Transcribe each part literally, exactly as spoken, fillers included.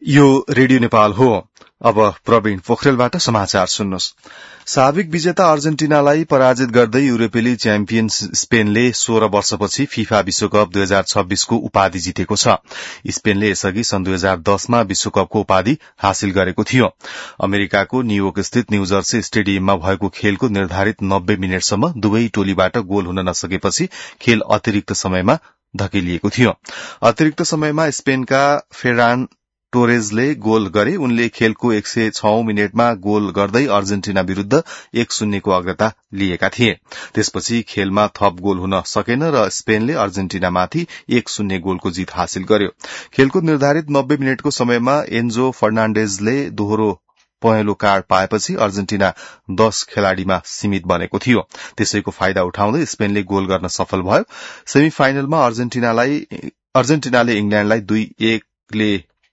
यो रेडियो नेपाल हो। अब प्रवीण पोखरेलबाट समाचार सुन्नुहोस्। साबिक विजेता अर्जेन्टिनालाई पराजित गर्दै युरोपेली च्याम्पियन स्पेनले सोह्र वर्षपछि फिफा विश्वकप दुई हजार छब्बीसको उपाधि जितेको छ। स्पेनले यसअघि सन् दुई हजार दसमा विश्वकपको उपाधि हासिल गरेको थियो। अमेरिकाको न्यूयोर्क स्थित न्यूजर्सी स्टेडियममा भएको खेलको निर्धारित नब्बे मिनटसम्म दुवै टोलीबाट गोल हुन नसकेपछि खेल अतिरिक्त समयमा धकेलिएको थियो। अतिरिक्त समयमा स्पेनका फेरान टोरेजले गोल गरे। उनले खेलको एक सय छ मिनटमा गोल गर्दै अर्जेन्टिना विरूद्ध एक शून्यको अग्रता लिएका थिए। त्यसपछि खेलमा थप गोल हुन सकेन र स्पेनले अर्जेन्टिनामाथि एक शून्य गोलको जीत हासिल गर्यो। खेलको निर्धारित नब्बे मिनटको समयमा एन्जो फर्नाण्डेजले दोहोरो पहेँलो कार्ड पाएपछि अर्जेन्टिना दश खेलाड़ीमा सीमित बनेको थियो। त्यसैको फाइदा उठाउँदै स्पेनले गोल गर्न सफल भयो। सेमी फाइनलमा अर्जेन्टिनालाई अर्जेन्टिनाले इंग्ल्याण्डलाई दुई एकले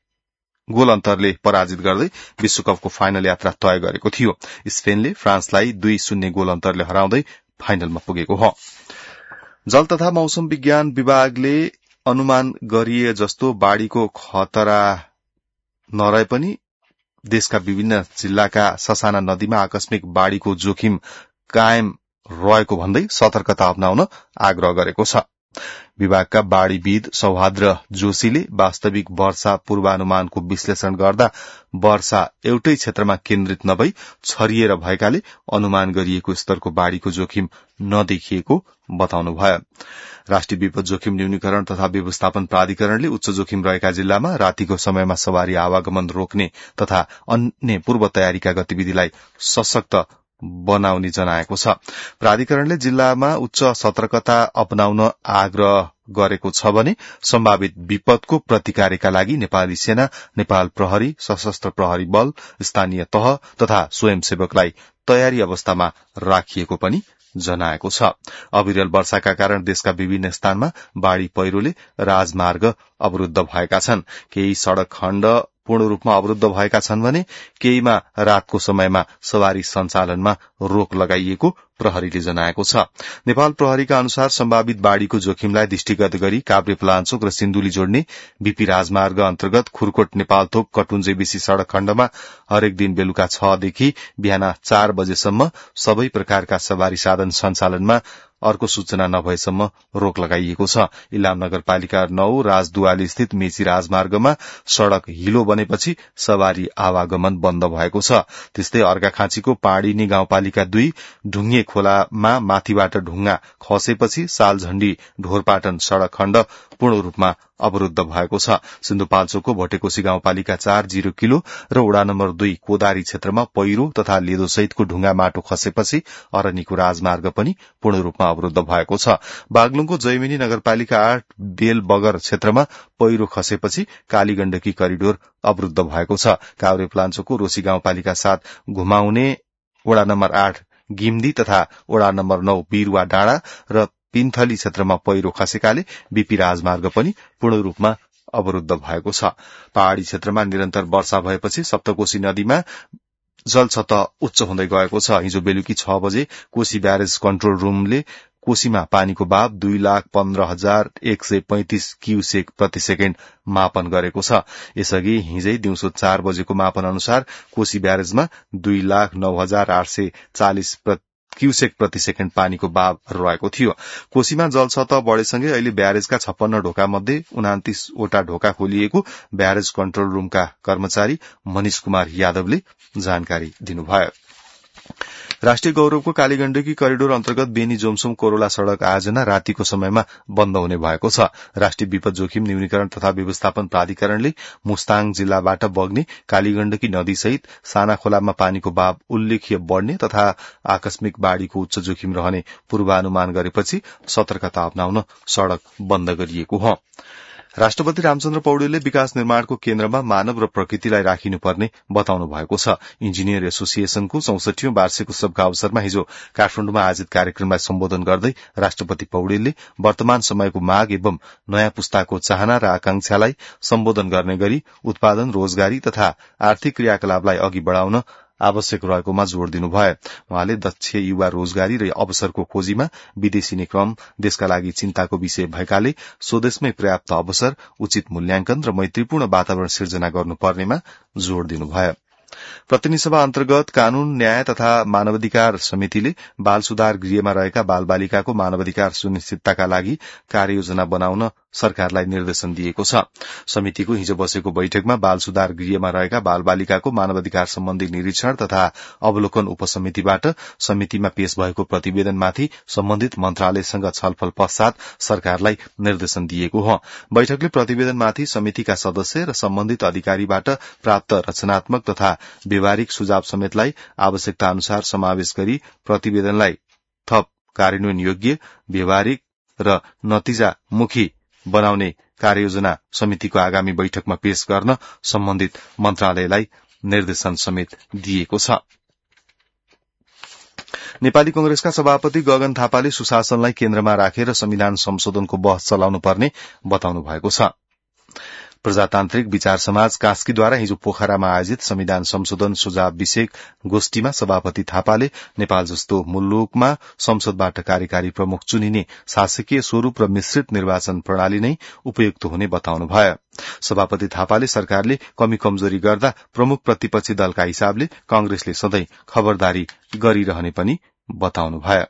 गोल अन्तरले पराजित गर्दै विश्वकपको फाइनल यात्रा तय गरेको थियो। स्पेनले फ्रान्सलाई दुई शून्य गोल अन्तरले हराउँदै फाइनलमा पुगेको हो। जल तथा मौसम विज्ञान विभागले अनुमान गरिए जस्तो बाढ़ीको खतरा नरहे पनि देशका विभिन्न जिल्लाका ससाना नदीमा आकस्मिक बाढ़ीको जोखिम कायम रहेको भन्दै सतर्कता अपनाउन आग्रह गरेको छ। विभागका बाढ़ीविद सौहाद्र जोशीले वास्तविक वर्षा पूर्वानुमानको विश्लेषण गर्दा वर्षा एउटै क्षेत्रमा केन्द्रित नभई छरिएर भएकाले अनुमान गरिएको स्तरको बाढ़ीको जोखिम नदेखिएको बताउनुभयो। राष्ट्रिय विपद जोखिम न्यूनीकरण तथा व्यवस्थापन प्राधिकरणले उच्च जोखिम रहेका जिल्लामा रातिको समयमा सवारी आवागमन रोक्ने तथा अन्य पूर्व तयारीका गतिविधिलाई सशक्त बनाउने जनाएको छ। प्राधिकरणले जिल्लामा उच्च सतर्कता अपनाउन आग्रह गरेको छ भने सम्भावित विपदको प्रतिकारका लागि नेपाली सेना, नेपाल प्रहरी, सशस्त्र प्रहरी बल, स्थानीय तह तथा स्वयंसेवकलाई तयारी अवस्थामा राखिएको पनि जनाएको छ। अविरल वर्षाका कारण देशका विभिन्न स्थानमा बाढ़ी पहिरोले राजमार्ग अवरूद्ध भएका छन्। केही सड़क खण्ड पूर्ण रूपमा अवरूद्ध भएका छन् भने केहीमा रातको समयमा सवारी सञ्चालनमा रोक लगाइएको प्रहरीले जनाएको छ। नेपाल प्रहरीका अनुसार सम्भावित बाढ़ीको जोखिमलाई दृष्टिगत गरी काभ्रेपलाञ्चोक र सिन्धुली जोड्ने बीपी राजमार्ग अन्तर्गत खुरकोट नेपालथोक कटुन्जे बेसी सड़क खण्डमा हरेक दिन बेलुका छ देखि बिहान चार बजेसम्म सबै प्रकारका सवारी साधन सञ्चालनमा अर्को सूचना नभएसम्म रोक लगाइएको छ। इलाम नगरपालिका नौ राजदुवाली स्थित मेची राजमार्गमा सड़क हिलो बनेपछि सवारी आवागमन बन्द भएको छ। त्यस्तै अर्घाखाँचीको पाडिनी गाउँपालिका दुई ढुङ्गे खोलामा माथिबाट ढुङ्गा खसेपछि सालझण्डी ढोरपाटन सड़क खण्ड पूर्ण रूपमा अवरूद्ध भएको छ। सिन्धुपाल्चोकको भोटेकोशी गाउँपालिका चार जीरो किलो र वडा नम्बर दुई कोदारी क्षेत्रमा पहिरो तथा लेदो सहितको ढुङ्गा माटो खसेपछि अरनीको राजमार्ग पनि पूर्ण रूपमा अवरूद्ध भएको छ। बागलुङको जैमिनी नगरपालिका आठ बेल बगर क्षेत्रमा पहिरो खसेपछि कालीगण्डकी करिडोर अवरूद्ध भएको छ। काभ्रेपलाञ्चोकको रोशी गाउँपालिका सात घुमाउने वडा नम्बर आठ गिम्दी तथा वडा नम्बर नौ बिरुवा डाँडा र पिन्थली क्षेत्रमा पहिरो खसेकाले बीपी राजमार्ग पनि पूर्ण रूपमा अवरूद्ध भएको छ। पहाड़ी क्षेत्रमा निरन्तर वर्षा भएपछि सप्तकोशी नदीमा जलसतह उच्च हुँदै गएको छ। हिजो बेलुकी छ बजे कोशी ब्यारेज कन्ट्रोल रूमले कोशीमा पानीको बाब दुई लाख पन्ध्र हजार एक सय पैंतिस क्यूसेक प्रति सेकेण्ड मापन गरेको छ। यसअघि हिजै दिउँसो चार बजेको मापन अनुसार कोशी ब्यारेजमा दुई लाख नौ हजार आठ सय चालिस क्यूसेक प्रति सेकेण्ड पानीको बाब रहेको थियो। कोशीमा जलसतह बढेसँगै अहिले ब्यारेजका छप्पन्न ढोका मध्ये उनातीसवटा ढोका खोलिएको ब्यारेज कन्ट्रोल रूमका कर्मचारी मनिष कुमार यादवले जानकारी दिनुभयो। राष्ट्रिय गौरवको कालीगण्डकी करिडोर अन्तर्गत बेनी जोमसोम कोरोला सड़क आयोजना रातिको समयमा बन्द हुने भएको छ। राष्ट्रिय विपद जोखिम न्यूनीकरण तथा व्यवस्थापन प्राधिकरणले मुस्ताङ जिल्लाबाट बग्ने कालीगण्डकी नदीसहित साना खोलामा पानीको बाब उल्लेख्य बढ़ने तथा आकस्मिक बाढ़ीको उच्च जोखिम रहने पूर्वानुमान गरेपछि सतर्कता अपनाउन सड़क बन्द गरिएको हो। राष्ट्रपति रामचन्द्र पौडेलले विकास निर्माणको केन्द्रमा मानव र प्रकृतिलाई राखिनुपर्ने बताउनु भएको छ। इन्जिनियर एसोसिएशनको चौसठीौं वार्षिक उत्सवका अवसरमा हिजो काठमाडौँमा आयोजित कार्यक्रमलाई सम्बोधन गर्दै राष्ट्रपति पौडेलले वर्तमान समयको माग एवं नयाँ पुस्ताको चाहना र आकांक्षालाई सम्बोधन गर्ने गरी उत्पादन, रोजगारी तथा आर्थिक क्रियाकलापलाई अघि बढ़ाउन आवश्यक रहेकोमा जोड़ दिनुभयो। उहाँले दक्ष युवा रोजगारी र अवसरको खोजीमा विदेशिने क्रम देशका लागि चिन्ताको विषय भएकाले स्वदेशमै पर्याप्त अवसर, उचित मूल्याङ्कन र मैत्रीपूर्ण वातावरण सिर्जना गर्नुपर्नेमा जोड़ दिनुभयो। प्रतिनिधि सभा अन्तर्गत कानून, न्याय तथा मानवाधिकार समितिले बाल सुधार गृहमा रहेका बाल बालिकाको मानवाधिकार सुनिश्चितताका लागि कार्ययोजना बनाउन सरकारलाई निर्देशन दिएको छ। समितिको हिजो बसेको बैठकमा बाल सुधार गृहमा रहेका बाल बालिकाको मानवाधिकार सम्बन्धी निरीक्षण तथा अवलोकन उपसमितिबाट समितिमा पेश भएको प्रतिवेदनमाथि सम्बन्धित मन्त्रालयसँग छलफल पश्चात सरकारलाई निर्देशन दिएको हो। बैठकले प्रतिवेदनमाथि समितिका सदस्य र सम्बन्धित अधिकारीबाट प्राप्त रचनात्मक तथा व्यवहारिक सुझाव समेतलाई आवश्यकता अनुसार समावेश गरी प्रतिवेदनलाई थप कार्यान्वयन योग्य, व्यवहारिक र नतिजामुखी बनाउने कार्ययोजना समितिको आगामी बैठकमा पेश गर्न सम्बन्धित मन्त्रालयलाई निर्देशन समेत दिएको छ। नेपाली कंग्रेसका सभापति गगन थापाले सुशासनलाई केन्द्रमा राखेर संविधान संशोधनको बहस चलाउनु पर्ने बताउनु भएको छ। प्रजातान्त्रिक विचार समाज कास्कीद्वारा हिजो पोखरामा आयोजित संविधान संशोधन सुझाव विषयक गोष्ठीमा सभापति थापाले नेपाल जस्तो मुलुकमा संसदबाट कार्यकारी प्रमुख चुनिने शासकीय स्वरूप र मिश्रित निर्वाचन प्रणाली नै उपयुक्त हुने बताउनुभयो। सभापति थापाले सरकारले कमी कमजोरी गर्दा प्रमुख प्रतिपक्षी दलका हिसाबले कंग्रेसले सधैं खबरदारी गरिरहने पनि बताउनुभयो।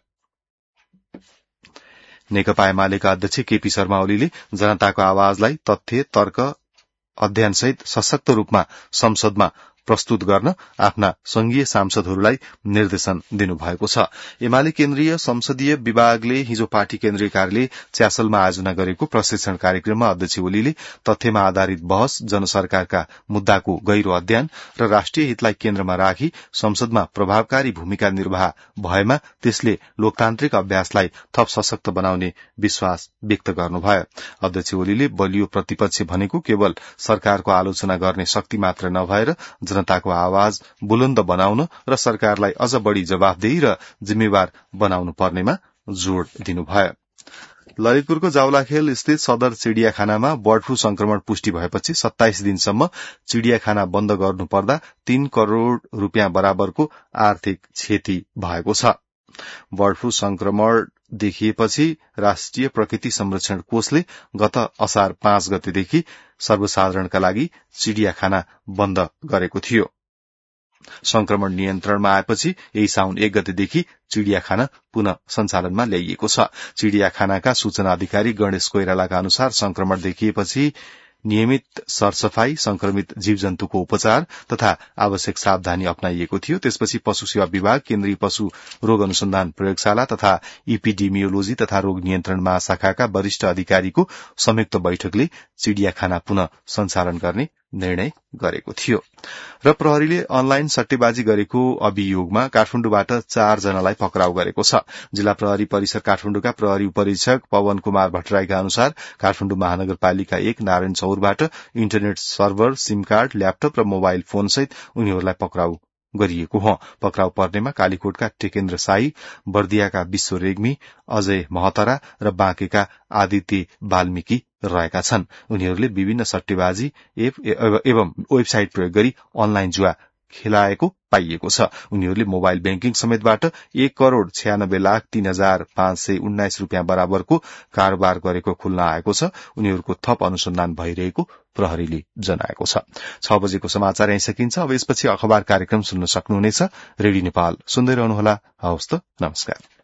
नेकपा एमालेका अध्यक्ष केपी शर्मा ओलीले जनताको आवाजलाई तथ्य, तर्क, अध्ययनसहित सशक्त रूपमा संसदमा प्रस्तुत गर्न आफ्ना संघीय सांसदहरूलाई निर्देशन दिनुभएको छ। एमाले केन्द्रीय संसदीय विभागले हिजो पार्टी केन्द्रीय कार्यालय च्यासलमा आयोजना गरेको प्रशिक्षण कार्यक्रममा अध्यक्ष ओलीले तथ्यमा आधारित बहस, जनसरकारका मुद्दाको गहिरो अध्ययन र राष्ट्रिय हितलाई केन्द्रमा राखी संसदमा प्रभावकारी भूमिका निर्वाह भएमा त्यसले लोकतान्त्रिक अभ्यासलाई थप सशक्त बनाउने विश्वास व्यक्त गर्नुभयो। अध्यक्ष ओलीले बलियो प्रतिपक्ष भनेको केवल सरकारको आलोचना गर्ने शक्ति मात्र नभएर जनताको आवाज बुलन्द बनाउन र सरकारलाई अझ बढ़ी जवाफदेही र जिम्मेवार बनाउनु पर्नेमा जोड़ दिनुभयो। ललितपुरको जावलाखेल स्थित सदर चिड़ियाखानामा बर्ड फ्लू संक्रमण पुष्टि भएपछि सत्ताइस दिनसम्म चिड़ियाखाना बन्द गर्नुपर्दा तीन करोड़ रूपियाँ बराबरको आर्थिक क्षति भएको छ। बर्ड फ्लू संक्रमण देखिएपछि राष्ट्रिय प्रकृति संरक्षण कोषले गत असार पाँच गतेदेखि सर्वसाधारणका लागि चिड़ियाखाना बन्द गरेको थियो। संक्रमण नियन्त्रणमा आएपछि यही साउन एक गतेदेखि चिड़ियाखाना पुनः सञ्चालनमा ल्याइएको छ। चिड़ियाखानाका सूचना अधिकारी गणेश कोइरालाका अनुसार संक्रमण देखिएपछि नियमित सरसफाई, संक्रमित जीवजन्तुको उपचार तथा आवश्यक सावधानी अपनाइएको थियो। त्यसपछि पशु सेवा विभाग, केन्द्रीय पशु रोग अनुसन्धान प्रयोगशाला तथा इपिडेमियोलोजी तथा रोग नियन्त्रण महाशाखाका वरिष्ठ अधिकारीको संयुक्त बैठकले चिड़ियाखाना पुनः सञ्चालन गर्ने निर्णय गरेको थियो। र प्रहरीले अनलाइन सट्टेबाजी गरेको अभियोगमा काठमाडौँबाट चार जनालाई पक्राउ गरेको छ। जिल्ला प्रहरी परिसर काठमाडौँका प्रहरी उपरीक्षक पवन कुमार भट्टराईका अनुसार काठमाडौँ महानगरपालिका एक नारायण चौरबाट internet server, SIM card, laptop र मोबाइल फोनसहित उनीहरूलाई पक्राउ गरिएको हो। पक्राउ पर्नेमा कालीकोटका टेकेन्द्र साई, बर्दियाका विश्व रेग्मी, अजय महतरा र बाँकेका आदित्य वाल्मीकि रहेका छन्। उनीहरूले विभिन्न सट्टेबाजी एप एवं वेबसाइट प्रयोग गरी अनलाइन जुवा खेलाएको पाइएको छ। उनीहरूले मोबाइल ब्याङ्किङ समेतबाट एक करोड़ छयानब्बे लाख तीन हजार पाँच सय उन्नाइस रूपियाँ बराबरको कारोबार गरेको खुल्न आएको छ। उनीहरूको थप अनुसन्धान भइरहेको प्रहरीले जनाएको छ। छ बजेको समाचार यही सकिन्छ। अब यसपछि अखबार कार्यक्रम सुन्न सक्नुहुनेछ। रेडियो नेपाल सुन्दै रहनुहोला। हवस् त, नमस्कार।